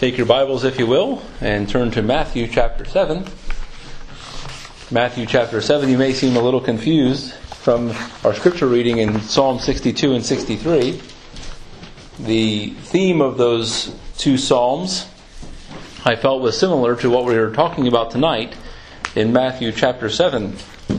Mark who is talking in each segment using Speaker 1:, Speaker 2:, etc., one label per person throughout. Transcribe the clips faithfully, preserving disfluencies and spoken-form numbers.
Speaker 1: Take your Bibles, if you will, and turn to Matthew chapter seven. Matthew chapter seven, you may seem a little confused from our scripture reading in Psalm sixty-two and sixty-three. The theme of those two psalms I felt was similar to what we were talking about tonight in Matthew chapter seven.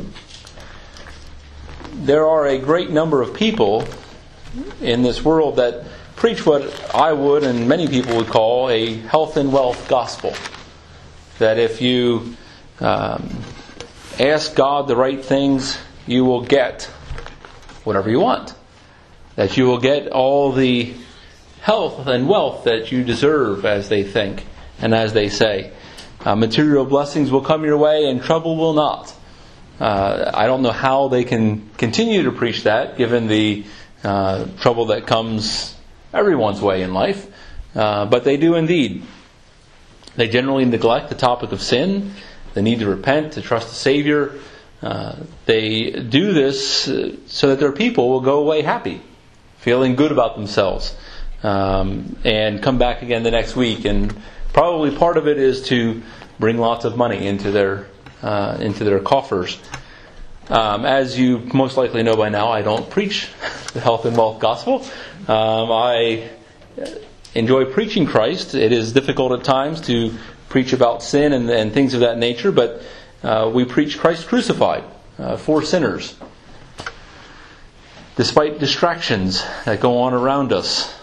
Speaker 1: There are a great number of people in this world that preach what I would and many people would call a health and wealth gospel. That if you um, ask God the right things, you will get whatever you want. That you will get all the health and wealth that you deserve, as they think and as they say. Uh, material blessings will come your way and trouble will not. Uh, I don't know how they can continue to preach that, given the uh, trouble that comes everyone's way in life. Uh, but they do indeed. They generally neglect the topic of sin, the need to repent, to trust the Savior. Uh, they do this so that their people will go away happy, feeling good about themselves, um, and come back again the next week. And probably part of it is to bring lots of money into their uh, into their coffers. Um, as you most likely know by now, I don't preach the health and wealth gospel. Um, I enjoy preaching Christ. It is difficult at times to preach about sin and, and things of that nature, but uh, we preach Christ crucified uh, for sinners, despite distractions that go on around us.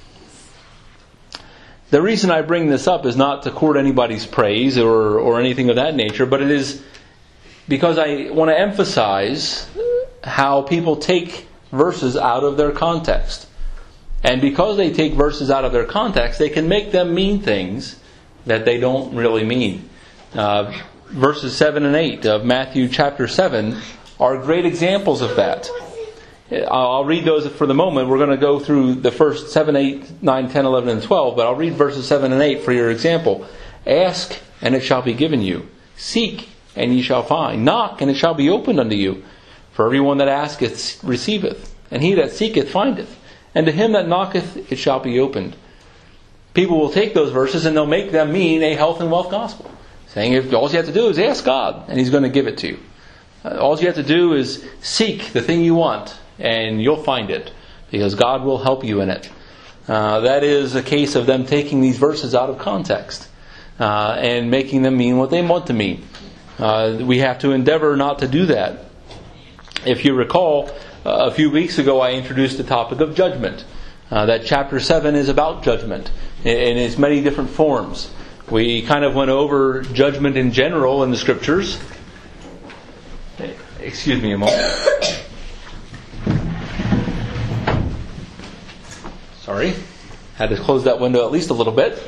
Speaker 1: The reason I bring this up is not to court anybody's praise or, or anything of that nature, but it is because I want to emphasize how people take verses out of their context. And because they take verses out of their context, they can make them mean things that they don't really mean. Uh, verses seven and eight of Matthew chapter seven are great examples of that. I'll read those for the moment. We're going to go through the first seven, eight, nine, ten, eleven, and twelve, but I'll read verses seven and eight for your example. Ask, and it shall be given you. Seek, and ye shall find. Knock, and it shall be opened unto you. For everyone that asketh receiveth, and he that seeketh findeth. And to him that knocketh it shall be opened. People will take those verses and they'll make them mean a health and wealth gospel. Saying if all you have to do is ask God, and He's going to give it to you. Uh, all you have to do is seek the thing you want, and you'll find it. Because God will help you in it. Uh, that is a case of them taking these verses out of context. Uh, and making them mean what they want to mean. Uh, we have to endeavor not to do that. If you recall, Uh, a few weeks ago I introduced the topic of judgment. Uh, that chapter seven is about judgment in, in its many different forms. We kind of went over judgment in general in the Scriptures. Excuse me a moment. Sorry. Had to close that window at least a little bit.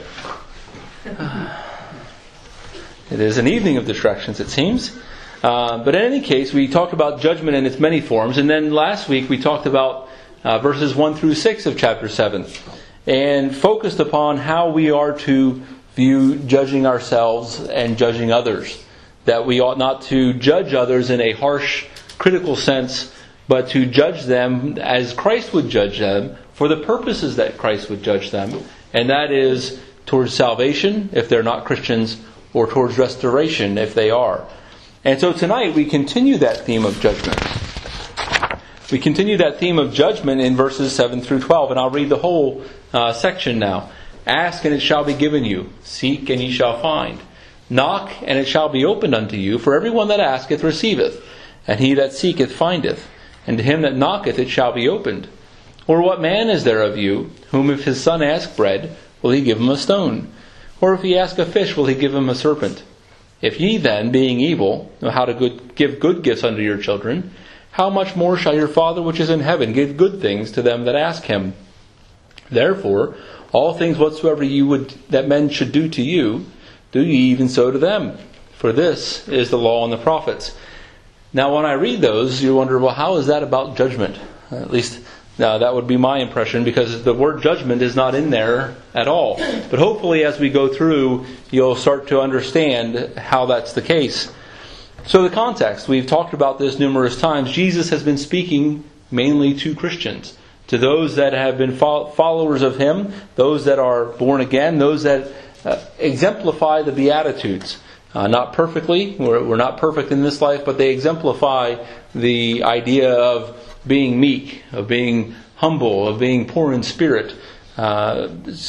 Speaker 1: It is an evening of distractions, it seems. Uh, but in any case, we talked about judgment in its many forms. And then last week we talked about uh, verses one through six of chapter seven. And focused upon how we are to view judging ourselves and judging others. That we ought not to judge others in a harsh, critical sense, but to judge them as Christ would judge them for the purposes that Christ would judge them. And that is towards salvation, if they're not Christians, or towards restoration, if they are. And so tonight we continue that theme of judgment. We continue that theme of judgment in verses seven through twelve. And I'll read the whole uh, section now. Ask, and it shall be given you. Seek, and ye shall find. Knock, and it shall be opened unto you. For everyone that asketh receiveth, and he that seeketh findeth. And to him that knocketh it shall be opened. Or what man is there of you, whom if his son ask bread, will he give him a stone? Or if he ask a fish, will he give him a serpent? If ye then, being evil, know how to good, give good gifts unto your children, how much more shall your Father which is in heaven give good things to them that ask Him? Therefore, all things whatsoever you would that men should do to you, do ye even so to them. For this is the law and the prophets. Now when I read those, you wonder, well, how is that about judgment? At least Now, that would be my impression, because the word judgment is not in there at all. But hopefully as we go through, you'll start to understand how that's the case. So the context, we've talked about this numerous times. Jesus has been speaking mainly to Christians, to those that have been followers of Him, those that are born again, those that uh, exemplify the Beatitudes. Uh, not perfectly, we're, we're not perfect in this life, but they exemplify the idea of being meek, of being humble, of being poor in spirit, uh,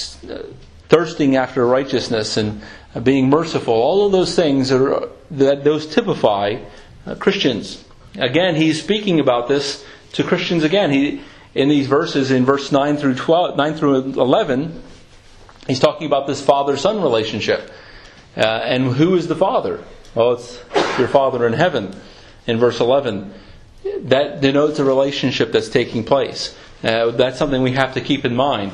Speaker 1: thirsting after righteousness, and uh, being merciful. All of those things are that those typify uh, Christians. Again, he's speaking about this to Christians again. He in these verses, in verse nine through twelve, nine through eleven, he's talking about this father-son relationship. Uh, and who is the Father? Well, it's your Father in heaven. In verse eleven, that denotes a relationship that's taking place. Uh, that's something we have to keep in mind.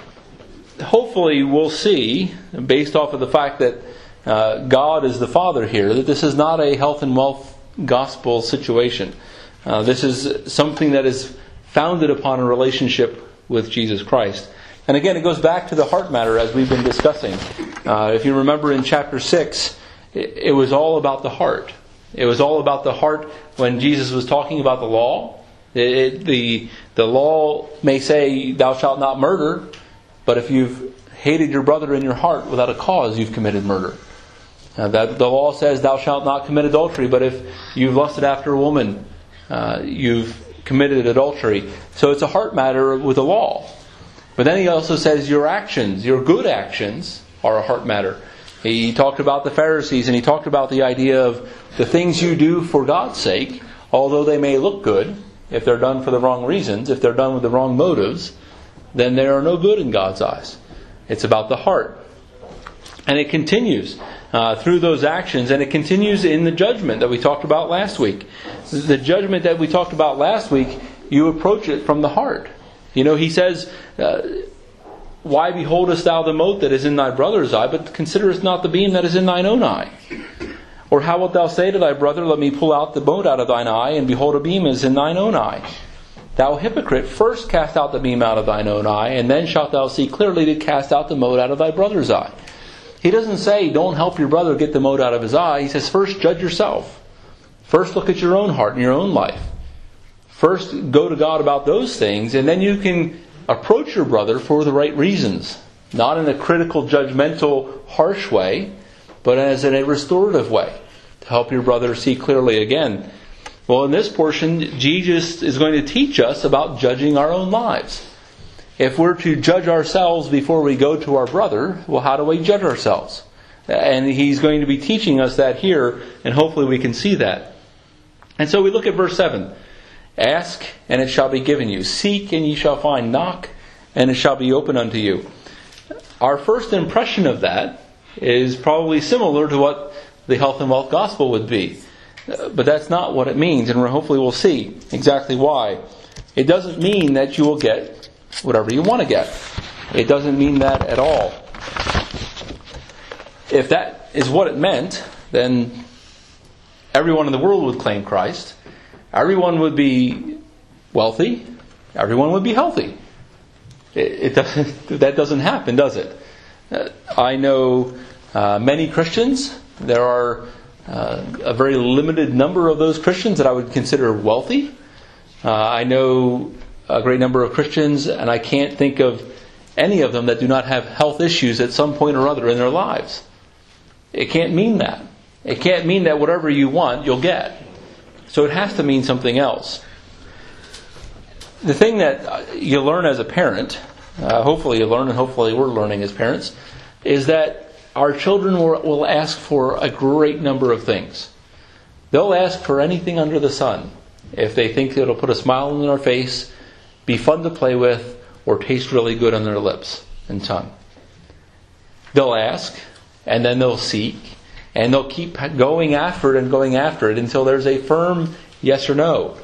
Speaker 1: Hopefully we'll see, based off of the fact that uh, God is the Father here, that this is not a health and wealth gospel situation. Uh, this is something that is founded upon a relationship with Jesus Christ. And again, it goes back to the heart matter as we've been discussing. Uh, if you remember in chapter six, it, it was all about the heart. It was all about the heart when Jesus was talking about the law. It, it, the, the law may say, thou shalt not murder, but if you've hated your brother in your heart without a cause, you've committed murder. Uh, that the law says, thou shalt not commit adultery, but if you've lusted after a woman, uh, you've committed adultery. So it's a heart matter with the law. But then he also says your actions, your good actions, are a heart matter. He talked about the Pharisees, and he talked about the idea of the things you do for God's sake, although they may look good, if they're done for the wrong reasons, if they're done with the wrong motives, then they are no good in God's eyes. It's about the heart. And it continues uh, through those actions, and it continues in the judgment that we talked about last week. The judgment that we talked about last week, you approach it from the heart. You know, he says, uh, why beholdest thou the mote that is in thy brother's eye, but considerest not the beam that is in thine own eye? Or how wilt thou say to thy brother, let me pull out the mote out of thine eye, and behold, a beam is in thine own eye? Thou hypocrite, first cast out the beam out of thine own eye, and then shalt thou see clearly to cast out the mote out of thy brother's eye. He doesn't say, don't help your brother get the mote out of his eye. He says, first judge yourself. First look at your own heart and your own life. First go to God about those things, and then you can approach your brother for the right reasons. Not in a critical, judgmental, harsh way, but as in a restorative way, to help your brother see clearly again. Well, in this portion, Jesus is going to teach us about judging our own lives. If we're to judge ourselves before we go to our brother, well, how do we judge ourselves? And he's going to be teaching us that here, and hopefully we can see that. And so we look at verse seven. Ask, and it shall be given you. Seek, and ye shall find. Knock, and it shall be opened unto you. Our first impression of that is probably similar to what the health and wealth gospel would be. But that's not what it means, and hopefully we'll see exactly why. It doesn't mean that you will get whatever you want to get. It doesn't mean that at all. If that is what it meant, then everyone in the world would claim Christ. Everyone would be wealthy. Everyone would be healthy. It, it doesn't. That doesn't happen, does it? Uh, I know uh, many Christians. There are uh, a very limited number of those Christians that I would consider wealthy. Uh, I know a great number of Christians, and I can't think of any of them that do not have health issues at some point or other in their lives. It can't mean that. It can't mean that whatever you want, you'll get. So it has to mean something else. The thing that you learn as a parent, uh, hopefully you learn, and hopefully we're learning as parents, is that our children will, will ask for a great number of things. They'll ask for anything under the sun if they think it'll put a smile on their face, be fun to play with, or taste really good on their lips and tongue. They'll ask, and then they'll seek, and they'll keep going after it and going after it until there's a firm yes or no.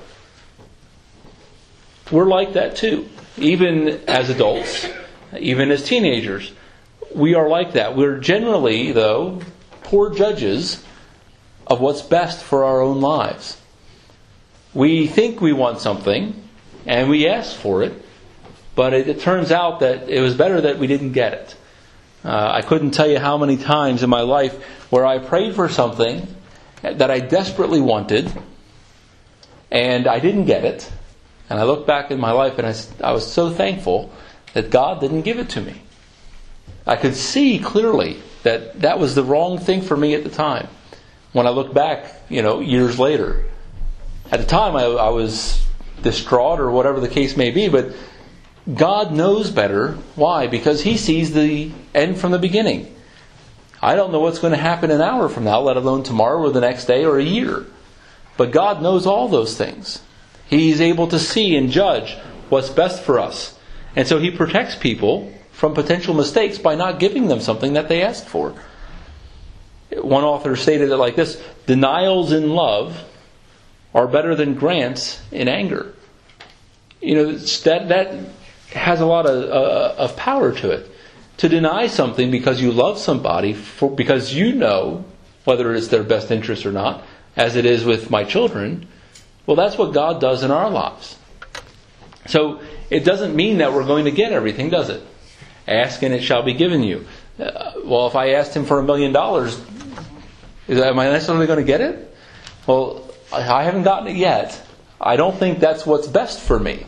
Speaker 1: We're like that too. Even as adults, even as teenagers, we are like that. We're generally, though, poor judges of what's best for our own lives. We think we want something, and we ask for it, but it, it turns out that it was better that we didn't get it. Uh, I couldn't tell you how many times in my life where I prayed for something that I desperately wanted, and I didn't get it. And I look back in my life and I, I was so thankful that God didn't give it to me. I could see clearly that that was the wrong thing for me at the time. When I look back, you know, years later. At the time, I, I was distraught or whatever the case may be, but God knows better. Why? Because He sees the end from the beginning. I don't know what's going to happen an hour from now, let alone tomorrow or the next day or a year. But God knows all those things. He's able to see and judge what's best for us. And so He protects people from potential mistakes by not giving them something that they asked for. One author stated it like this: denials in love are better than grants in anger. You know, that that has a lot of, uh, of power to it. To deny something because you love somebody, for, because you know whether it's their best interest or not, as it is with my children, well, that's what God does in our lives. So it doesn't mean that we're going to get everything, does it? Ask and it shall be given you. Uh, well, if I asked Him for a million dollars, is that, am I necessarily going to get it? Well, I haven't gotten it yet. I don't think that's what's best for me.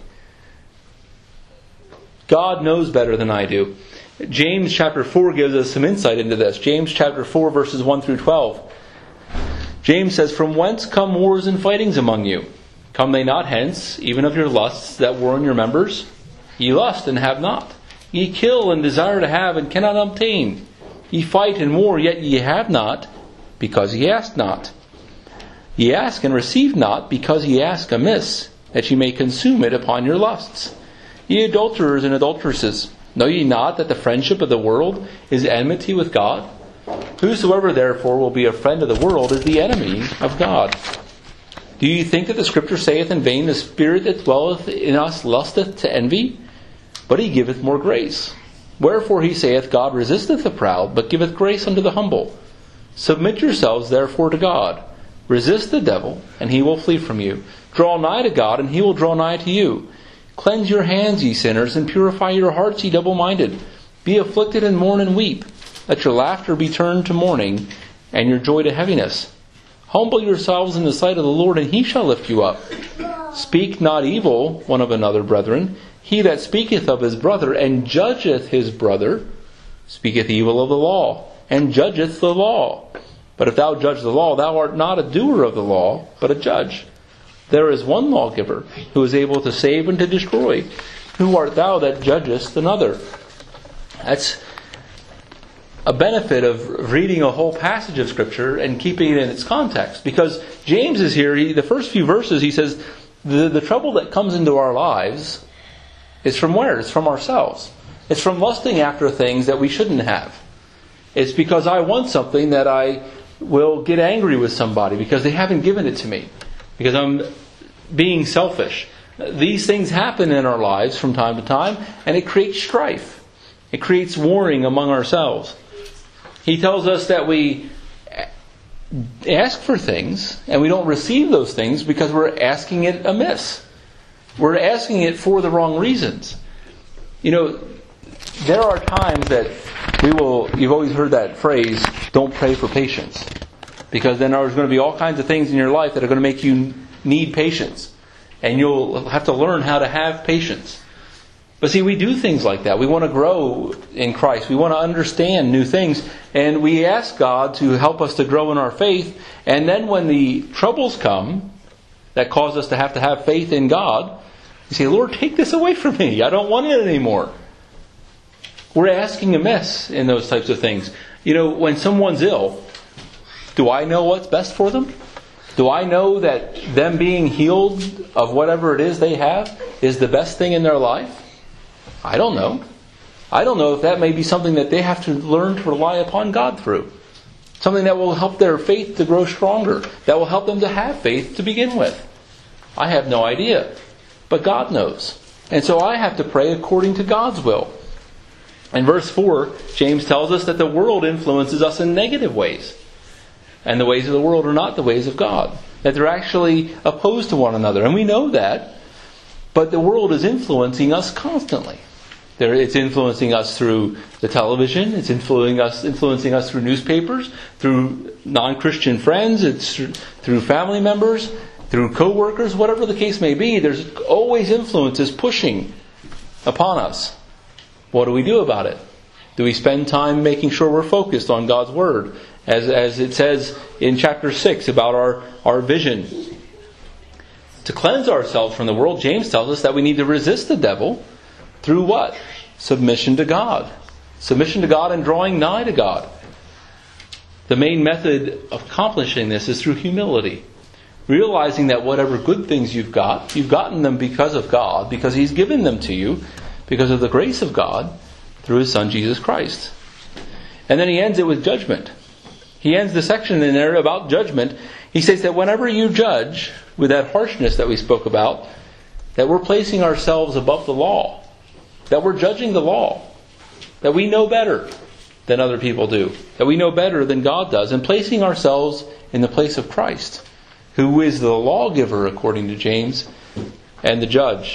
Speaker 1: God knows better than I do. James chapter four gives us some insight into this. James chapter four verses one through twelve. James says, "From whence come wars and fightings among you? Come they not hence, even of your lusts that war in your members? Ye lust and have not. Ye kill and desire to have and cannot obtain. Ye fight and war, yet ye have not, because ye ask not. Ye ask and receive not, because ye ask amiss, that ye may consume it upon your lusts. Ye adulterers and adulteresses, know ye not that the friendship of the world is enmity with God? Whosoever therefore will be a friend of the world is the enemy of God. Do ye think that the Scripture saith in vain, the Spirit that dwelleth in us lusteth to envy? But He giveth more grace. Wherefore He saith, God resisteth the proud, but giveth grace unto the humble. Submit yourselves therefore to God. Resist the devil, and he will flee from you. Draw nigh to God, and He will draw nigh to you. Cleanse your hands, ye sinners, and purify your hearts, ye double-minded. Be afflicted and mourn and weep. Let your laughter be turned to mourning, and your joy to heaviness. Humble yourselves in the sight of the Lord, and He shall lift you up. Speak not evil one of another, brethren. He that speaketh of his brother, and judgeth his brother, speaketh evil of the law, and judgeth the law. But if thou judge the law, thou art not a doer of the law, but a judge. There is one lawgiver, who is able to save and to destroy. Who art thou that judgest another?" That's a benefit of reading a whole passage of Scripture and keeping it in its context. Because James is here, he, the first few verses, he says, the, the trouble that comes into our lives is from where? It's from ourselves. It's from lusting after things that we shouldn't have. It's because I want something that I will get angry with somebody because they haven't given it to me. Because I'm being selfish. These things happen in our lives from time to time, and it creates strife. It creates warring among ourselves. He tells us that we ask for things, and we don't receive those things because we're asking it amiss. We're asking it for the wrong reasons. You know, there are times that we will, you've always heard that phrase, don't pray for patience. Because then there's going to be all kinds of things in your life that are going to make you need patience. And you'll have to learn how to have patience. But see, we do things like that. We want to grow in Christ. We want to understand new things. And we ask God to help us to grow in our faith. And then when the troubles come that cause us to have to have faith in God, you say, Lord, take this away from me. I don't want it anymore. We're asking amiss in those types of things. You know, when someone's ill, do I know what's best for them? Do I know that them being healed of whatever it is they have is the best thing in their life? I don't know. I don't know if that may be something that they have to learn to rely upon God through. Something that will help their faith to grow stronger. That will help them to have faith to begin with. I have no idea. But God knows. And so I have to pray according to God's will. In verse four, James tells us that the world influences us in negative ways. And the ways of the world are not the ways of God. That they're actually opposed to one another. And we know that. But the world is influencing us constantly. It's influencing us through the television. It's influencing us, influencing us through newspapers, through non-Christian friends. It's through family members, through co-workers, whatever the case may be. There's always influences pushing upon us. What do we do about it? Do we spend time making sure we're focused on God's Word? As, as it says in chapter six about our, our vision. To cleanse ourselves from the world, James tells us that we need to resist the devil through what? Submission to God. Submission to God and drawing nigh to God. The main method of accomplishing this is through humility. Realizing that whatever good things you've got, you've gotten them because of God, because He's given them to you, because of the grace of God, through His Son Jesus Christ. And then he ends it with judgment. He ends the section in there about judgment. He says that whenever you judge with that harshness that we spoke about, that we're placing ourselves above the law. That we're judging the law. That we know better than other people do. That we know better than God does. And placing ourselves in the place of Christ, who is the lawgiver according to James, and the judge.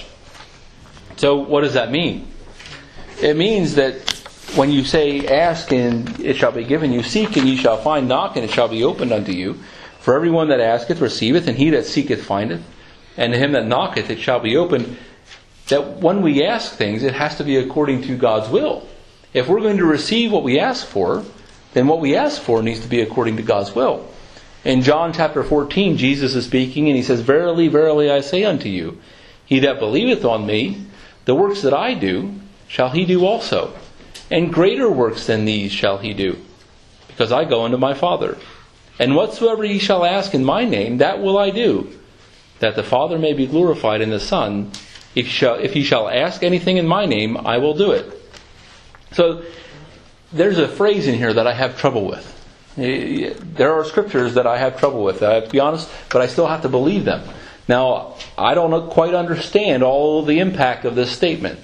Speaker 1: So what does that mean? It means that when you say, ask and it shall be given you, seek and ye shall find, knock and it shall be opened unto you. For everyone that asketh receiveth, and he that seeketh findeth, and to him that knocketh it shall be opened. That when we ask things, it has to be according to God's will. If we're going to receive what we ask for, then what we ask for needs to be according to God's will. In John chapter fourteen, Jesus is speaking and He says, Verily, verily, I say unto you, he that believeth on me, the works that I do, shall he do also. And greater works than these shall he do, because I go unto my Father. And whatsoever ye shall ask in my name, that will I do, that the Father may be glorified in the Son. If ye shall, if ye shall ask anything in my name, I will do it. So, there's a phrase in here that I have trouble with. There are scriptures that I have trouble with, I have to be honest, but I still have to believe them. Now, I don't quite understand all the impact of this statement.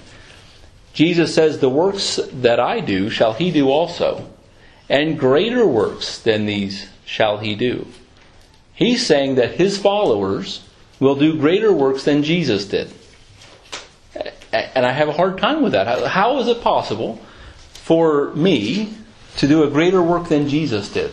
Speaker 1: Jesus says, the works that I do shall he do also, and greater works than these shall he do. He's saying that his followers will do greater works than Jesus did. And I have a hard time with that. How is it possible for me to do a greater work than Jesus did?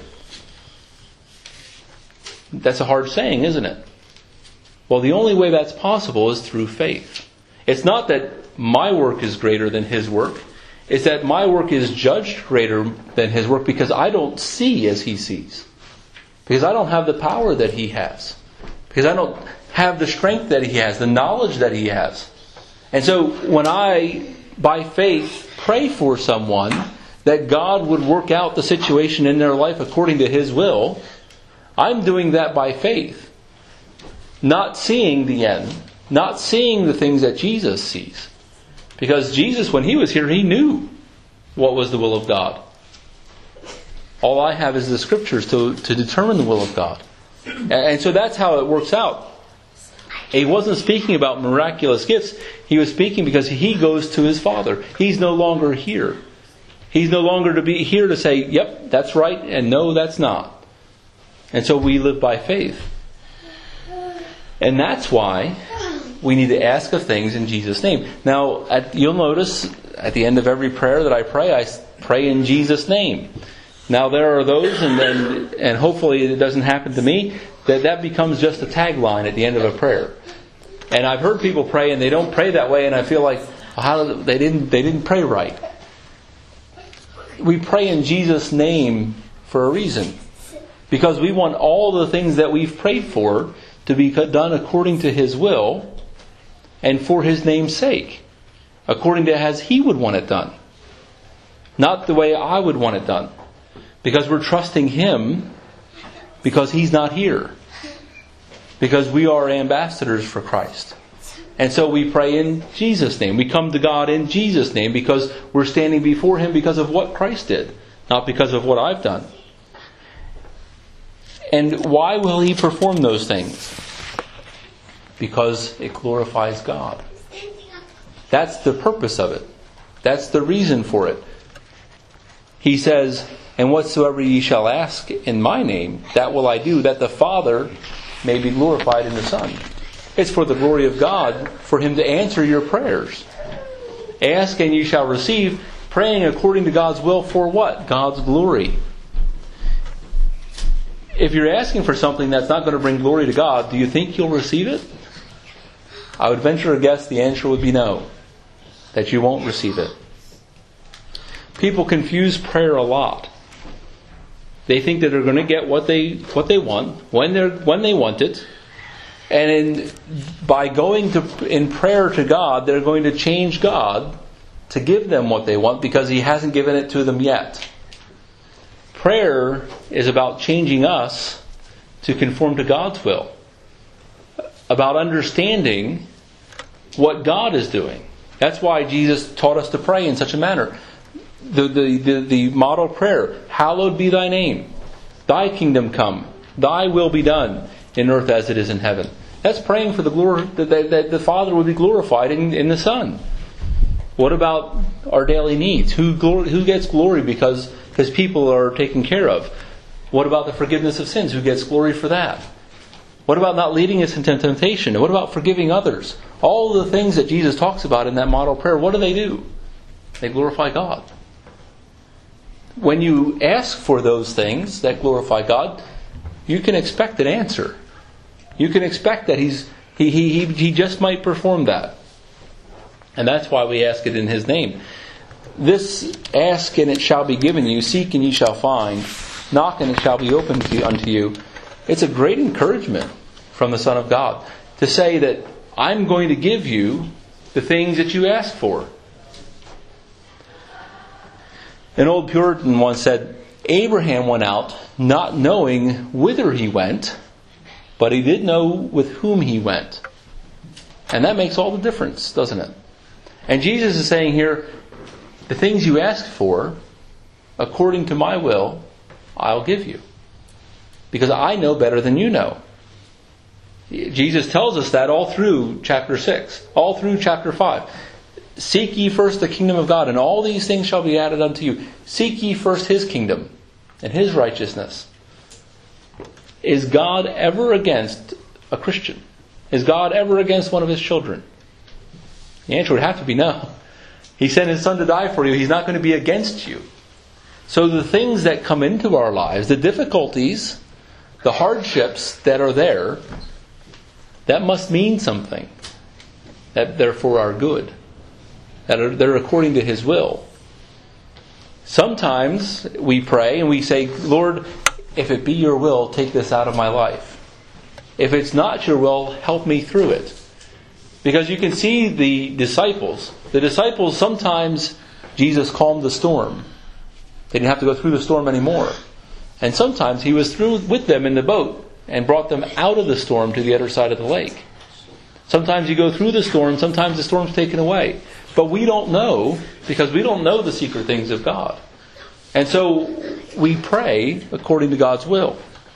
Speaker 1: That's a hard saying, isn't it? Well, the only way that's possible is through faith. It's not that my work is greater than his work. It's that my work is judged greater than his work because I don't see as he sees. Because I don't have the power that he has. Because I don't have the strength that he has, the knowledge that he has. And so when I, by faith, pray for someone that God would work out the situation in their life according to his will, I'm doing that by faith. Not seeing the end. Not seeing the things that Jesus sees. Because Jesus, when he was here, he knew what was the will of God. All I have is the scriptures to, to determine the will of God. And so that's how it works out. He wasn't speaking about miraculous gifts. He was speaking because he goes to his Father. He's no longer here. He's no longer to be here to say, yep, that's right, and no, that's not. And so we live by faith. And that's why we need to ask of things in Jesus' name. Now, at, you'll notice at the end of every prayer that I pray, I pray in Jesus' name. Now, there are those, and then, and hopefully it doesn't happen to me, that that becomes just a tagline at the end of a prayer. And I've heard people pray, and they don't pray that way, and I feel like how did, they didn't they didn't pray right. We pray in Jesus' name for a reason, because we want all the things that we've prayed for to be done according to His will and for His name's sake, according to as He would want it done, not the way I would want it done, because we're trusting Him because He's not here, because we are ambassadors for Christ. And so we pray in Jesus' name. We come to God in Jesus' name because we're standing before Him because of what Christ did, not because of what I've done. And why will He perform those things? Because it glorifies God. That's the purpose of it. That's the reason for it. He says, and whatsoever ye shall ask in my name, that will I do, that the Father may be glorified in the Son. It's for the glory of God, for Him to answer your prayers. Ask and you shall receive, praying according to God's will for what? God's glory. If you're asking for something that's not going to bring glory to God, do you think you'll receive it? I would venture a guess the answer would be no. That you won't receive it. People confuse prayer a lot. They think that they're going to get what they what they want when they when they want it, and in, by going to in prayer to God, they're going to change God to give them what they want because He hasn't given it to them yet. Prayer is about changing us to conform to God's will, about understanding what God is doing. That's why Jesus taught us to pray in such a manner. The, the, the, the model prayer, hallowed be thy name, thy kingdom come, thy will be done in earth as it is in heaven. That's praying for the glory that, that the Father would be glorified in, in the Son. What about our daily needs? Who glory, who gets glory because His people are taken care of? What about the forgiveness of sins? Who gets glory for that? What about not leading us into temptation? What about forgiving others? All the things that Jesus talks about in that model prayer, what do they do? They glorify God. When you ask for those things that glorify God, you can expect an answer. You can expect that He's He He He just might perform that. And that's why we ask it in His name. This ask and it shall be given you, seek and ye shall find, knock and it shall be opened to you, unto you. It's a great encouragement from the Son of God to say that I'm going to give you the things that you ask for. An old Puritan once said, Abraham went out not knowing whither he went, but he did know with whom he went. And that makes all the difference, doesn't it? And Jesus is saying here, the things you ask for, according to my will, I'll give you. Because I know better than you know. Jesus tells us that all through chapter six, all through chapter five. Seek ye first the kingdom of God, and all these things shall be added unto you. Seek ye first His kingdom and His righteousness. Is God ever against a Christian? Is God ever against one of His children? The answer would have to be no. He sent His Son to die for you. He's not going to be against you. So the things that come into our lives, the difficulties, the hardships that are there, that must mean something. That therefore are good. That are, they're according to His will. Sometimes we pray and we say, Lord, if it be your will, take this out of my life. If it's not your will, help me through it. Because you can see the disciples. The disciples, sometimes Jesus calmed the storm. They didn't have to go through the storm anymore. And sometimes He was through with them in the boat and brought them out of the storm to the other side of the lake. Sometimes you go through the storm, sometimes the storm's taken away. But we don't know, because we don't know the secret things of God. And so we pray according to God's will.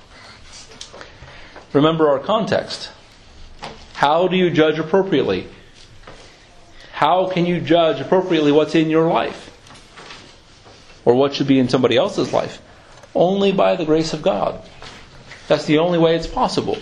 Speaker 1: Remember our context. How do you judge appropriately? How can you judge appropriately what's in your life? Or what should be in somebody else's life? Only by the grace of God. That's the only way it's possible.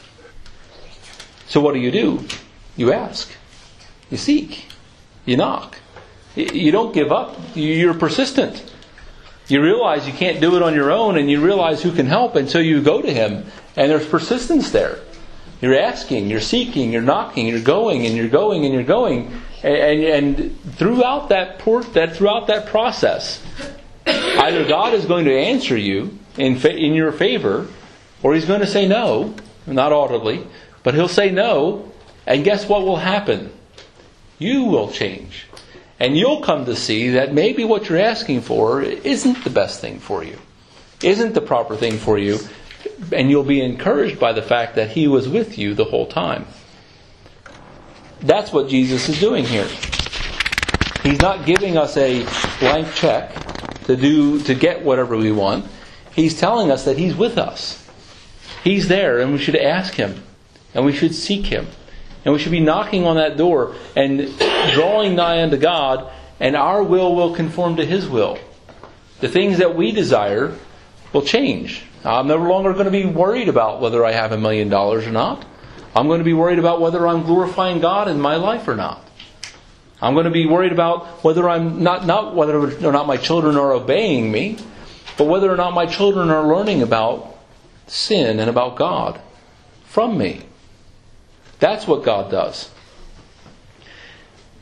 Speaker 1: So what do you do? You ask. You seek. You knock. You don't give up. You're persistent. You realize you can't do it on your own, and you realize who can help, and so you go to Him. And there's persistence there. You're asking, you're seeking, you're knocking, you're going, and you're going, and you're going. And, and, and throughout that port, that throughout that process, either God is going to answer you in fa- in your favor, or He's going to say no, not audibly, but He'll say no, and guess what will happen? You will change. And you'll come to see that maybe what you're asking for isn't the best thing for you, isn't the proper thing for you, and you'll be encouraged by the fact that He was with you the whole time. That's what Jesus is doing here. He's not giving us a blank check to do to get whatever we want. He's telling us that He's with us. He's there, and we should ask Him, and we should seek Him, and we should be knocking on that door and drawing nigh unto God, and our will will conform to His will. The things that we desire will change. I'm no longer going to be worried about whether I have a million dollars or not. I'm going to be worried about whether I'm glorifying God in my life or not. I'm going to be worried about whether I'm not, not whether or not my children are obeying me, but whether or not my children are learning about sin and about God from me. That's what God does.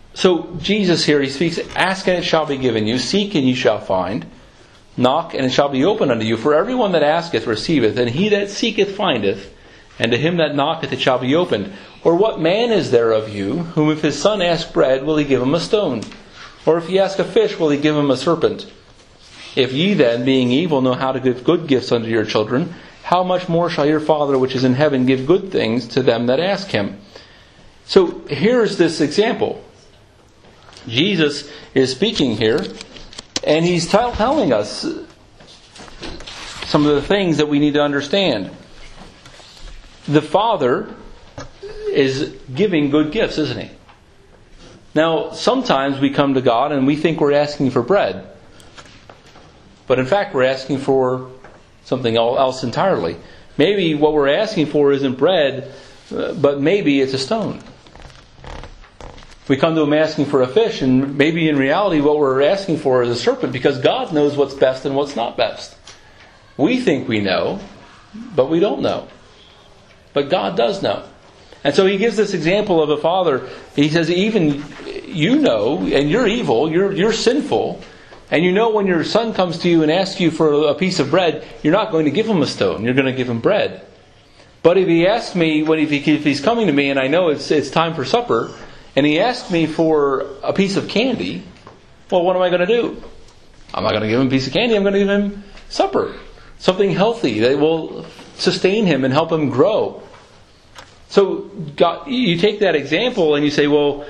Speaker 1: So Jesus here, he speaks, ask and it shall be given you, seek and you shall find, knock and it shall be opened unto you. For everyone that asketh receiveth, and he that seeketh findeth, and to him that knocketh it shall be opened. Or what man is there of you, whom if his son ask bread, will he give him a stone? Or if he ask a fish, will he give him a serpent? If ye then, being evil, know how to give good gifts unto your children, how much more shall your Father which is in heaven give good things to them that ask him? So here's this example. Jesus is speaking here, and he's t- telling us some of the things that we need to understand. The Father is giving good gifts, isn't he? Now, sometimes we come to God and we think we're asking for bread. But in fact, we're asking for something else entirely. Maybe what we're asking for isn't bread, but maybe it's a stone. We come to him asking for a fish, and maybe in reality what we're asking for is a serpent, because God knows what's best and what's not best. We think we know, but we don't know. But God does know. And so he gives this example of a father. He says, even you know, and you're evil, you're, you're sinful, and you know when your son comes to you and asks you for a piece of bread, you're not going to give him a stone, you're going to give him bread. But if he asks me, when if, he, if he's coming to me and I know it's it's time for supper, and he asks me for a piece of candy, well, what am I going to do? I'm not going to give him a piece of candy, I'm going to give him supper. Something healthy that will sustain him and help him grow. So God, you take that example and you say, well,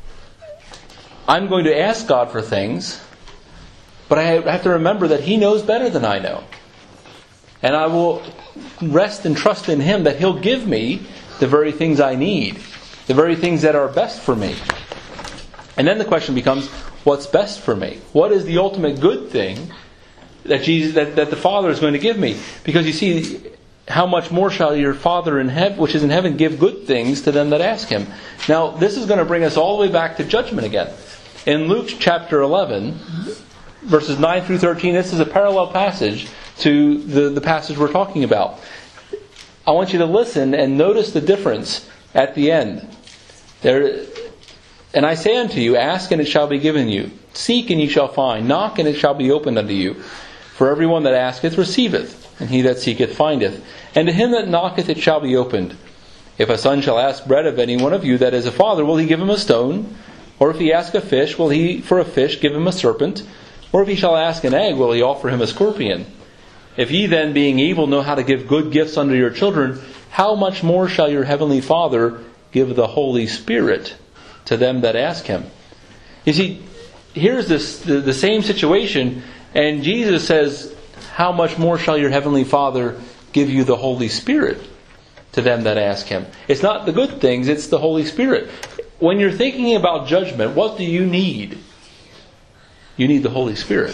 Speaker 1: I'm going to ask God for things, but I have to remember that He knows better than I know. And I will rest and trust in Him that He'll give me the very things I need, the very things that are best for me. And then the question becomes, what's best for me? What is the ultimate good thing that Jesus, that, that the Father is going to give me? Because you see, how much more shall your Father in heaven, which is in heaven, give good things to them that ask Him? Now, this is going to bring us all the way back to judgment again. In Luke chapter eleven, verses nine through thirteen, this is a parallel passage to the, the passage we're talking about. I want you to listen and notice the difference at the end. There, and I say unto you, ask and it shall be given you. Seek and ye shall find. Knock and it shall be opened unto you. For everyone that asketh receiveth, and he that seeketh findeth. And to him that knocketh it shall be opened. If a son shall ask bread of any one of you that is a father, will he give him a stone? Or if he ask a fish, will he for a fish give him a serpent? Or if he shall ask an egg, will he offer him a scorpion? If ye then, being evil, know how to give good gifts unto your children, how much more shall your heavenly Father give the Holy Spirit to them that ask Him? You see, here's this the, the same situation, and Jesus says, how much more shall your heavenly Father give you the Holy Spirit to them that ask Him? It's not the good things, it's the Holy Spirit. When you're thinking about judgment, what do you need? You need the Holy Spirit.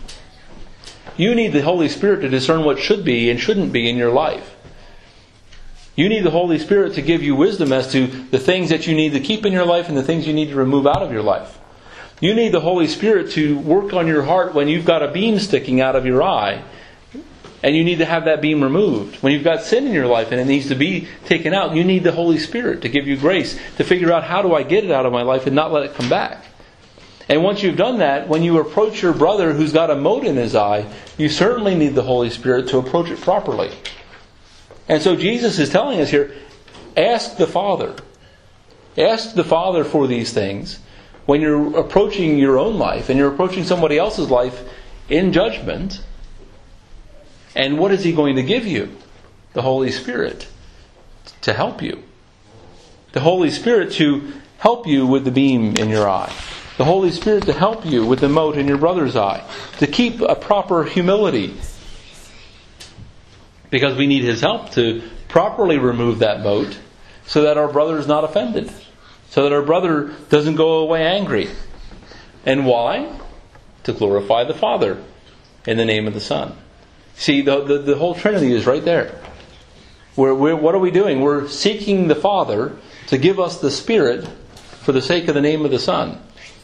Speaker 1: You need the Holy Spirit to discern what should be and shouldn't be in your life. You need the Holy Spirit to give you wisdom as to the things that you need to keep in your life and the things you need to remove out of your life. You need the Holy Spirit to work on your heart when you've got a beam sticking out of your eye and you need to have that beam removed. When you've got sin in your life and it needs to be taken out, you need the Holy Spirit to give you grace to figure out, how do I get it out of my life and not let it come back? And once you've done that, when you approach your brother who's got a mote in his eye, you certainly need the Holy Spirit to approach it properly. And so Jesus is telling us here, ask the Father. Ask the Father for these things when you're approaching your own life and you're approaching somebody else's life in judgment. And what is He going to give you? The Holy Spirit to help you. The Holy Spirit to help you with the beam in your eye. The Holy Spirit to help you with the mote in your brother's eye. To keep a proper humility. Because we need His help to properly remove that mote so that our brother is not offended. So that our brother doesn't go away angry. And why? To glorify the Father in the name of the Son. See, the, the, the whole Trinity is right there. We're, we're, what are we doing? We're seeking the Father to give us the Spirit for the sake of the name of the Son.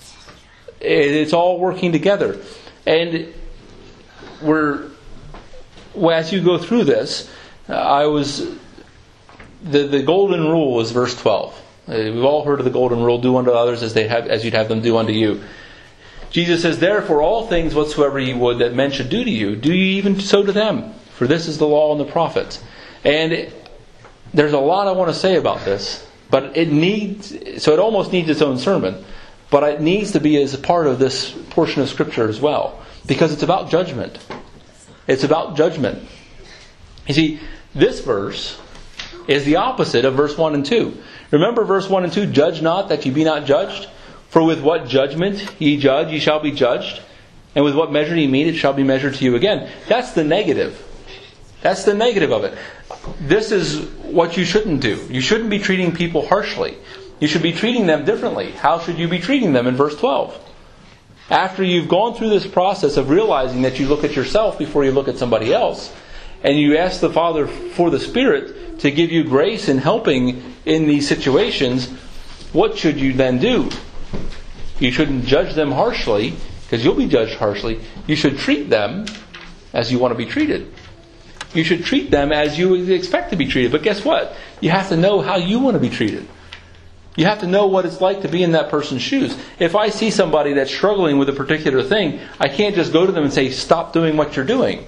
Speaker 1: It's all working together. And we're, well, as you go through this, uh, I was, the, the golden rule is verse twelve. Uh, we've all heard of the golden rule, do unto others as they have, as you'd have them do unto you. Jesus says, therefore all things whatsoever ye would that men should do to you, do ye even so to them. For this is the law and the prophets. And it, there's a lot I want to say about this, but it needs, so it almost needs its own sermon, but it needs to be as a part of this portion of Scripture as well, because it's about judgment. It's about judgment. You see, this verse is the opposite of verse one and two. Remember verse one and two, judge not that ye be not judged, for with what judgment ye judge, ye shall be judged, and with what measure ye meet, it shall be measured to you again. That's the negative. That's the negative of it. This is what you shouldn't do. You shouldn't be treating people harshly. You should be treating them differently. How should you be treating them in verse twelve? After you've gone through this process of realizing that you look at yourself before you look at somebody else, and you ask the Father for the Spirit to give you grace in helping in these situations, what should you then do? You shouldn't judge them harshly, because you'll be judged harshly. You should treat them as you want to be treated. You should treat them as you would expect to be treated. But guess what? You have to know how you want to be treated. You have to know what it's like to be in that person's shoes. If I see somebody that's struggling with a particular thing, I can't just go to them and say, stop doing what you're doing.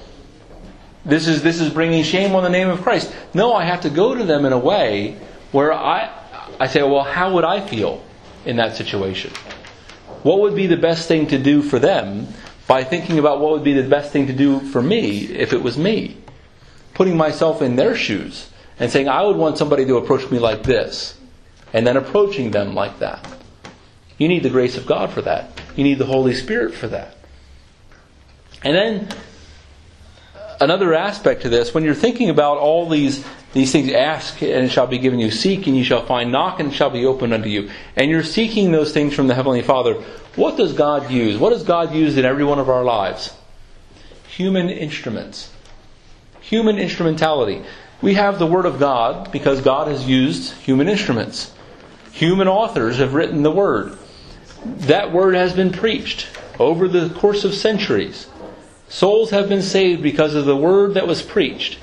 Speaker 1: This is this is bringing shame on the name of Christ. No, I have to go to them in a way where I I say, well, how would I feel in that situation? What would be the best thing to do for them by thinking about what would be the best thing to do for me if it was me? Putting myself in their shoes and saying, I would want somebody to approach me like this, and then approaching them like that. You need the grace of God for that. You need the Holy Spirit for that. And then another aspect to this, when you're thinking about all these these things, ask and it shall be given you, seek and you shall find, knock and it shall be opened unto you, and you're seeking those things from the Heavenly Father, what does God use? What does God use in every one of our lives? Human instruments. Human instrumentality. We have the Word of God because God has used human instruments. Human authors have written the Word. That Word has been preached over the course of centuries. Souls have been saved because of the Word that was preached.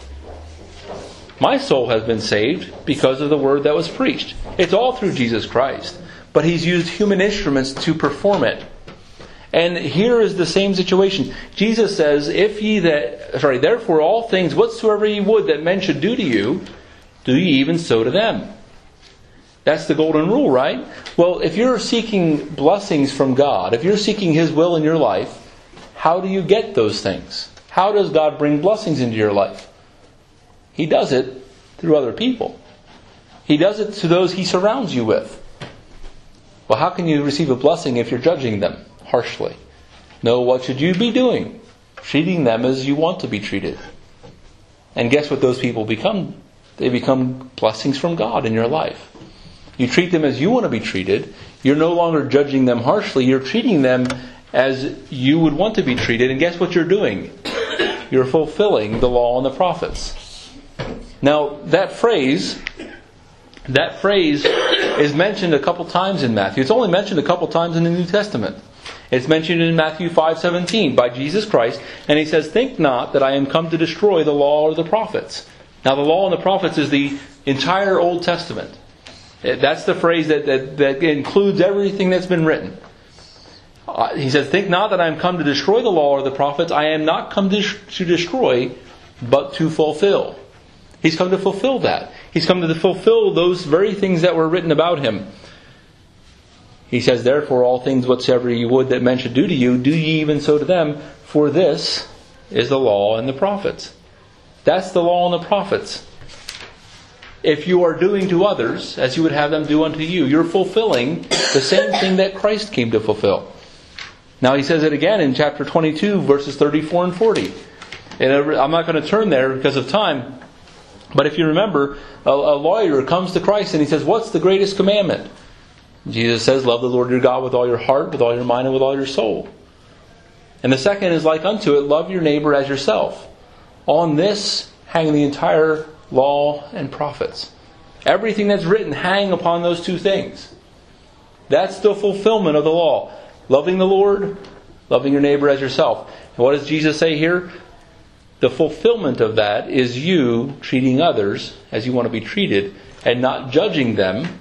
Speaker 1: My soul has been saved because of the Word that was preached. It's all through Jesus Christ. But He's used human instruments to perform it. And here is the same situation. Jesus says, if ye that, sorry, therefore all things whatsoever ye would that men should do to you, do ye even so to them. That's the golden rule, right? Well, if you're seeking blessings from God, if you're seeking His will in your life, how do you get those things? How does God bring blessings into your life? He does it through other people. He does it to those He surrounds you with. Well, how can you receive a blessing if you're judging them harshly? No, what should you be doing? Treating them as you want to be treated. And guess what those people become? They become blessings from God in your life. You treat them as you want to be treated. You're no longer judging them harshly. You're treating them as you would want to be treated. And guess what you're doing? You're fulfilling the law and the prophets. Now, that phrase, that phrase is mentioned a couple times in Matthew. It's only mentioned a couple times in the New Testament. It's mentioned in Matthew five seventeen by Jesus Christ. And He says, think not that I am come to destroy the law or the prophets. Now, the law and the prophets is the entire Old Testament. That's the phrase that, that, that includes everything that's been written. Uh, he says, think not that I am come to destroy the law or the prophets. I am not come to, to destroy, but to fulfill. He's come to fulfill that. He's come to fulfill those very things that were written about Him. He says, therefore all things whatsoever ye would that men should do to you, do ye even so to them, for this is the law and the prophets. That's the law and the prophets. If you are doing to others as you would have them do unto you, you're fulfilling the same thing that Christ came to fulfill. Now He says it again in chapter twenty-two, verses thirty-four and forty. And I'm not going to turn there because of time. But if you remember, a, a lawyer comes to Christ and he says, what's the greatest commandment? Jesus says, love the Lord your God with all your heart, with all your mind, and with all your soul. And the second is like unto it, love your neighbor as yourself. On this hang the entire law and prophets. Everything that's written hang upon those two things. That's the fulfillment of the law. Loving the Lord, loving your neighbor as yourself. And what does Jesus say here? The fulfillment of that is you treating others as you want to be treated and not judging them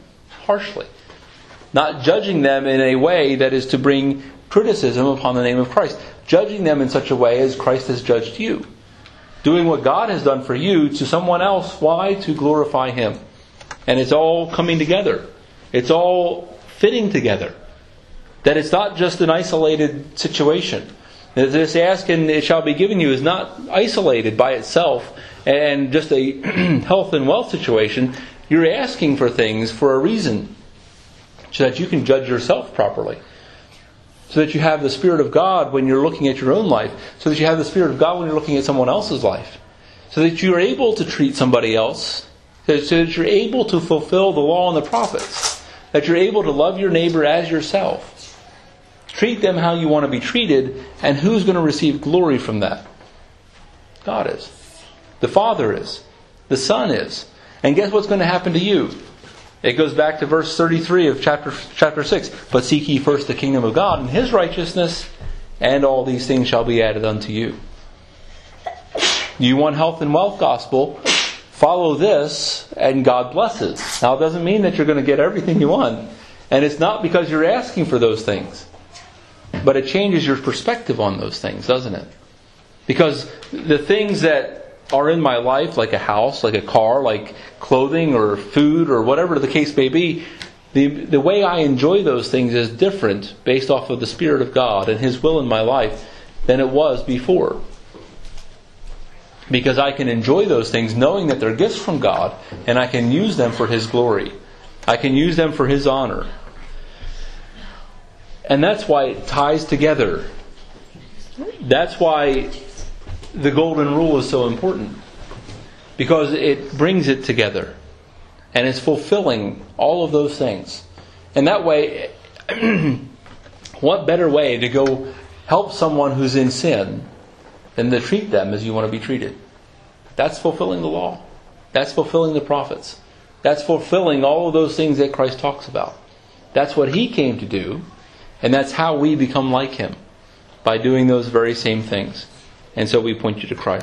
Speaker 1: harshly. Not judging them in a way that is to bring criticism upon the name of Christ. Judging them in such a way as Christ has judged you. Doing what God has done for you to someone else. Why? To glorify Him. And it's all coming together. It's all fitting together. That it's not just an isolated situation. This ask and it shall be given you is not isolated by itself and just a health and wealth situation. You're asking for things for a reason. So that you can judge yourself properly. So that you have the Spirit of God when you're looking at your own life. So that you have the Spirit of God when you're looking at someone else's life. So that you're able to treat somebody else. So that you're able to fulfill the law and the prophets. That you're able to love your neighbor as yourself. Treat them how you want to be treated. And who's going to receive glory from that? God is. The Father is. The Son is. And guess what's going to happen to you? It goes back to verse thirty-three of chapter chapter six. But seek ye first the kingdom of God and His righteousness, and all these things shall be added unto you. You want health and wealth gospel? Follow this, and God blesses. Now, it doesn't mean that you're going to get everything you want. And it's not because you're asking for those things. But it changes your perspective on those things, doesn't it? Because the things that are in my life, like a house, like a car, like clothing or food or whatever the case may be, the, the way I enjoy those things is different based off of the Spirit of God and His will in my life than it was before. Because I can enjoy those things knowing that they're gifts from God and I can use them for His glory. I can use them for His honor. And that's why it ties together. That's why the golden rule is so important. Because it brings it together. And it's fulfilling all of those things. And that way, what better way to go help someone who's in sin than to treat them as you want to be treated? That's fulfilling the law. That's fulfilling the prophets. That's fulfilling all of those things that Christ talks about. That's what He came to do. And that's how we become like Him. By doing those very same things. And so we point you to Christ.